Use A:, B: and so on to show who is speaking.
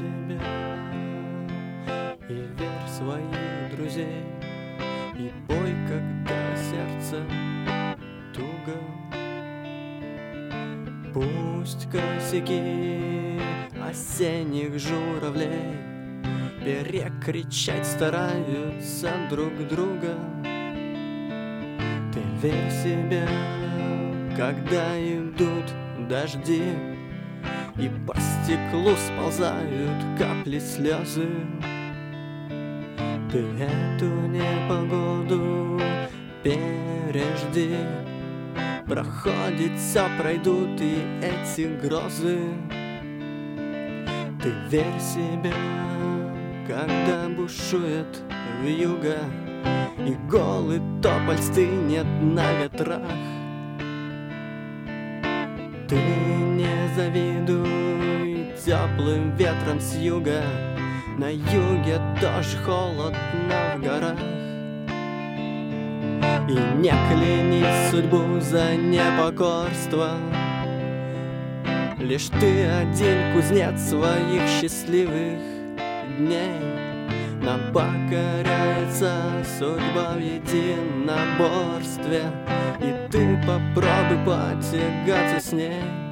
A: себя и верь в своих друзей, и пой, когда сердце туго. Пусть косяки осенних журавлей перекричать стараются друг друга. Ты верь в себя, когда идут дожди, и по стеклу сползают капли слезы. Ты эту непогоду пережди, проходит все, пройдут и эти грозы. Ты верь в себя, когда бушует вьюга, и голый тополь стынет на ветрах. Ты не завидуй теплым ветром с юга, на юге тоже холодно в горах. И не кляни судьбу за непокорство, лишь ты один кузнец своих счастливых дней. Нам покоряется судьба в единоборстве, и ты попробуй потягаться с ней.